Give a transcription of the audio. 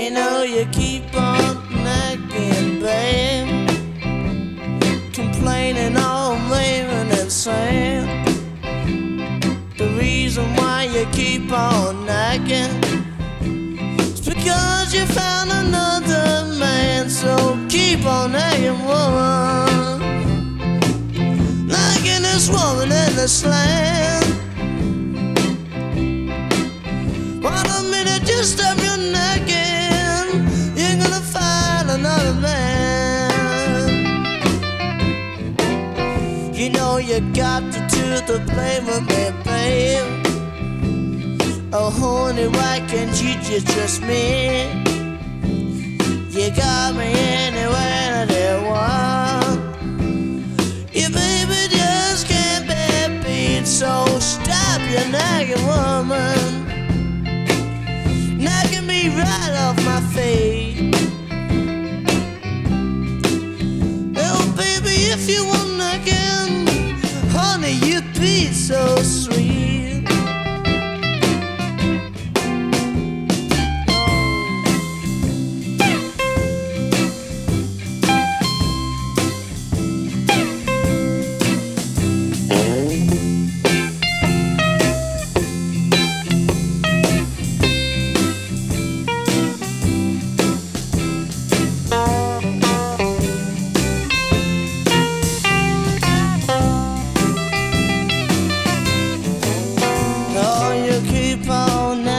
You know you keep on nagging, babe, complaining all raving and saying the reason why you keep on nagging is because you found another man. So keep on nagging, woman, nagging this woman in this land. Why the minute you stop your nagging, you're gonna find another man. You know you got to do the blame with me, babe. Oh honey, why can't you just trust me? You got me anywhere that you want. You baby just can't be beat. So stop your nagging, woman, nagging me right off my feet. Oh baby, if you want nagging, honey, you'd be so sweet. Oh, you keep on